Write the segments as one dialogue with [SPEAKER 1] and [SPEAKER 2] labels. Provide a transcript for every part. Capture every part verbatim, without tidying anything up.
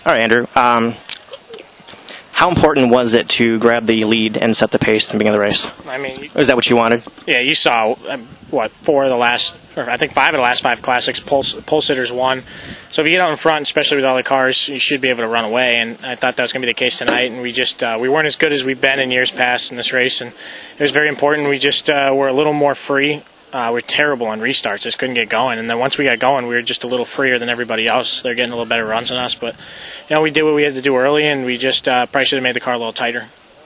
[SPEAKER 1] All right, Andrew. Um, how important was it to grab the lead and set the pace at the beginning of the race?
[SPEAKER 2] I mean,
[SPEAKER 1] is that what you wanted?
[SPEAKER 2] Yeah, you saw um, what four of the last, or I think five of the last five classics. Pole, pole sitters won. So if you get out in front, especially with all the cars, you should be able to run away. And I thought that was going to be the case tonight. And we just uh, we weren't as good as we've been in years past in this race, and it was very important. We just uh, were a little more free. Uh, we're terrible on restarts, just couldn't get going. And then once we got going, we were just a little freer than everybody else. They're getting a little better runs than us. But, you know, we did what we had to do early, and we just uh, probably should have made the car a little tighter.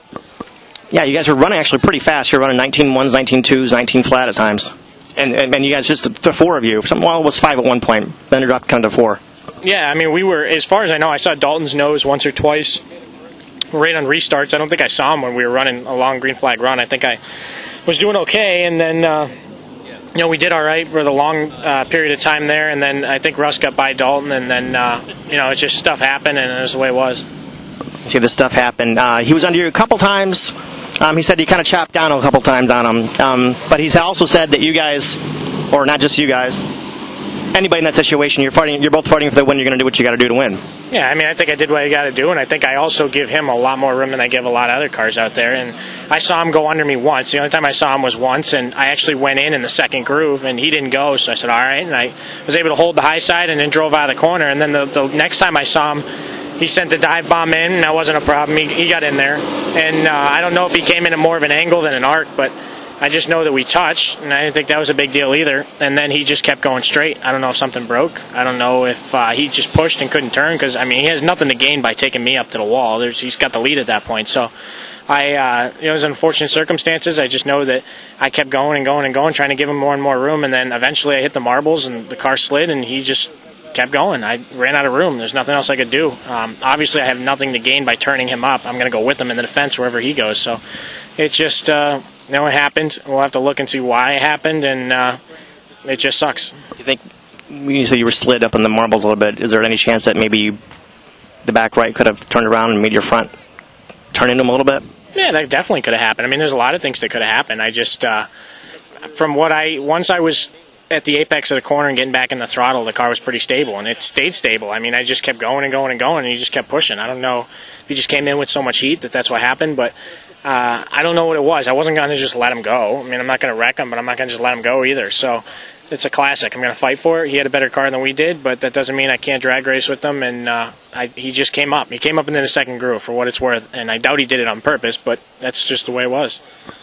[SPEAKER 1] Yeah, you guys were running actually pretty fast. You were running nineteen ones, nineteen twos, nineteen flat at times. And, and, and you guys, just the four of you, some, well, it was five at one point. Then it dropped kind of to four.
[SPEAKER 2] Yeah, I mean, we were, as far as I know, I saw Dalton's nose once or twice right on restarts. I don't think I saw him when we were running a long green flag run. I think I was doing okay, and then... Uh, You know, we did all right for the long uh, period of time there, and then I think Russ got by Dalton, and then, uh, you know, it's just stuff happened, and it was the way it was.
[SPEAKER 1] See, this stuff happened. Uh, he was under you a couple times. Um, he said you kind of chopped down a couple times on him. Um, but he's also said that you guys, or not just you guys, anybody in that situation, you're fighting. You're both fighting for the win. You're going to do what you got to do to win.
[SPEAKER 2] Yeah, I mean, I think I did what I got to do, and I think I also give him a lot more room than I give a lot of other cars out there. And I saw him go under me once. The only time I saw him was once, and I actually went in in the second groove, and he didn't go, so I said, all right. And I was able to hold the high side and then drove out of the corner. And then the, the next time I saw him, he sent the dive bomb in, and that wasn't a problem. He, he got in there. And uh, I don't know if he came in at more of an angle than an arc, but I just know that we touched, and I didn't think that was a big deal either. And then he just kept going straight. I don't know if something broke. I don't know if uh, he just pushed and couldn't turn, because, I mean, he has nothing to gain by taking me up to the wall. There's, he's got the lead at that point. So, I, uh, you know, it was unfortunate circumstances. I just know that I kept going and going and going, trying to give him more and more room, and then eventually I hit the marbles, and the car slid, and he just kept going. I ran out of room. There's nothing else I could do. Um, obviously, I have nothing to gain by turning him up. I'm going to go with him in the defense wherever he goes. So, it's just... Uh, You know, it happened. We'll have to look and see why it happened, and uh, it just sucks.
[SPEAKER 1] Do you think, when you said you were slid up in the marbles a little bit, is there any chance that maybe you, the back right could have turned around and made your front turn into him a little bit?
[SPEAKER 2] Yeah, that definitely could have happened. I mean, there's a lot of things that could have happened. I just, uh, from what I, once I was at the apex of the corner and getting back in the throttle, the car was pretty stable, and it stayed stable. I mean, I just kept going and going and going, and he just kept pushing. I don't know if he just came in with so much heat that that's what happened, but uh, I don't know what it was. I wasn't going to just let him go. I mean, I'm not going to wreck him, but I'm not going to just let him go either. So it's a classic. I'm going to fight for it. He had a better car than we did, but that doesn't mean I can't drag race with him, and uh, I, he just came up. He came up into the second groove for what it's worth, and I doubt he did it on purpose, but that's just the way it was.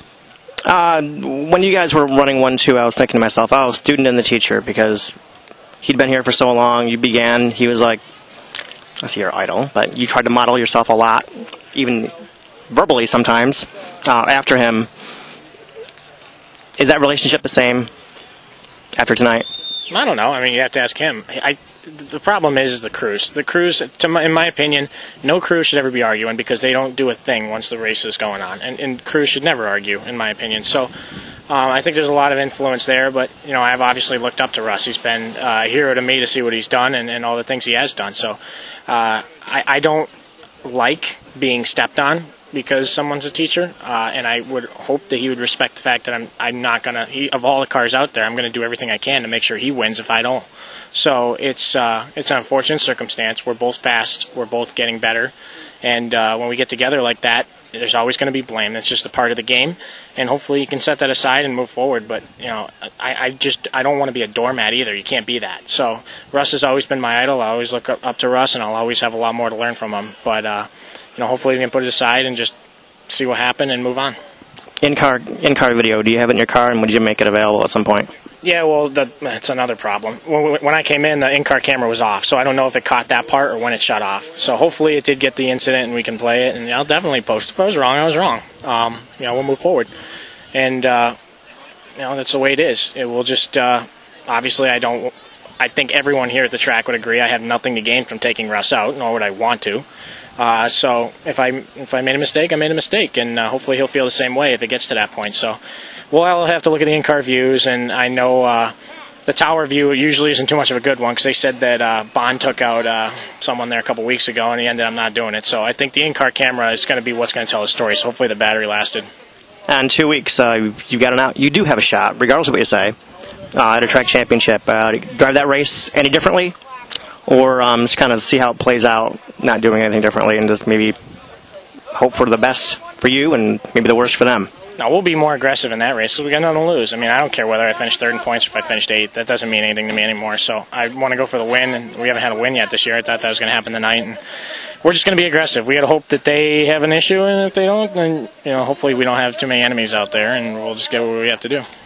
[SPEAKER 1] Uh, when you guys were running one two, I was thinking to myself, oh, student and the teacher, because he'd been here for so long. You began, he was like, I see your idol, but you tried to model yourself a lot, even verbally sometimes, uh, after him. Is that relationship the same after tonight?
[SPEAKER 2] I don't know. I mean, you have to ask him. I, the problem is, is the crews. The crews, to my, in my opinion, no crew should ever be arguing because they don't do a thing once the race is going on. And, and crews should never argue, in my opinion. So um, I think there's a lot of influence there. But, you know, I've obviously looked up to Russ. He's been uh, a hero to me to see what he's done and, and all the things he has done. So uh, I, I don't like being stepped on because someone's a teacher, uh, and I would hope that he would respect the fact that I'm I'm not going to, of all the cars out there, I'm going to do everything I can to make sure he wins if I don't. So it's uh, it's an unfortunate circumstance. We're both fast. We're both getting better. And uh, when we get together like that, there's always going to be blame. That's just a part of the game. And hopefully you can set that aside and move forward. But, you know, I, I just I don't want to be a doormat either. You can't be that. So Russ has always been my idol. I always look up, up to Russ, and I'll always have a lot more to learn from him. But, uh, you know, hopefully we can put it aside and just see what happened and move on.
[SPEAKER 1] In-car in-car video, do you have it in your car, and would you make it available at some point?
[SPEAKER 2] Yeah, well, the, that's another problem. When, when I came in, the in-car camera was off, so I don't know if it caught that part or when it shut off. So hopefully it did get the incident and we can play it, and I'll definitely post. If I was wrong, I was wrong. Um, you know, we'll move forward. And, uh, you know, that's the way it is. It will just, uh, obviously I don't, I think everyone here at the track would agree I have nothing to gain from taking Russ out, nor would I want to. Uh, so if I if I made a mistake, I made a mistake, and uh, hopefully he'll feel the same way if it gets to that point. So we'll I'll have to look at the in-car views, and I know uh, the tower view usually isn't too much of a good one because they said that uh, Bond took out uh, someone there a couple weeks ago, and he ended up not doing it. So I think the in-car camera is going to be what's going to tell the story. So hopefully the battery lasted.
[SPEAKER 1] And two weeks, uh, you've got an out. You do have a shot, regardless of what you say, uh, at a track championship. Uh, drive that race any differently? Or um, just kind of see how it plays out not doing anything differently, and just maybe hope for the best for you and maybe the worst for them.
[SPEAKER 2] No, we'll be more aggressive in that race because we got nothing to lose. I mean, I don't care whether I finish third in points or if I finished eighth. That doesn't mean anything to me anymore. So I want to go for the win, and we haven't had a win yet this year. I thought that was going to happen tonight, and we're just going to be aggressive. We got to hope that they have an issue, and if they don't, then you know, hopefully we don't have too many enemies out there, and we'll just get what we have to do.